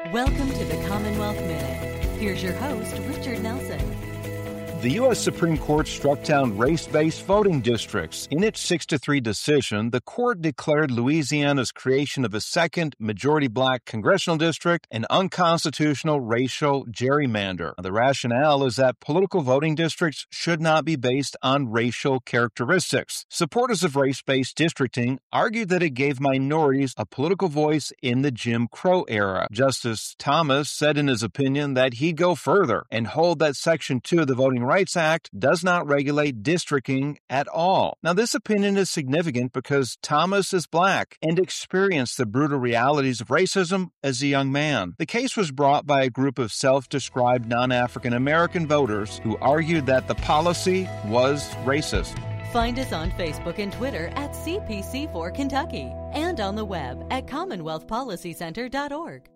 Welcome to the Commonwealth Minute. Here's your host, Richard Nelson. The U.S. Supreme Court struck down race-based voting districts. In its 6-3 decision, the court declared Louisiana's creation of a second majority-black congressional district an unconstitutional racial gerrymander. The rationale is that political voting districts should not be based on racial characteristics. Supporters of race-based districting argued that it gave minorities a political voice in the Jim Crow era. Justice Thomas said in his opinion that he'd go further and hold that Section 2 of the Voting Rights Act does not regulate districting at all. Now, this opinion is significant because Thomas is black and experienced the brutal realities of racism as a young man. The case was brought by a group of self-described non-African American voters who argued that the policy was racist. Find us on Facebook and Twitter at CPC4 Kentucky and on the web at CommonwealthPolicyCenter.org.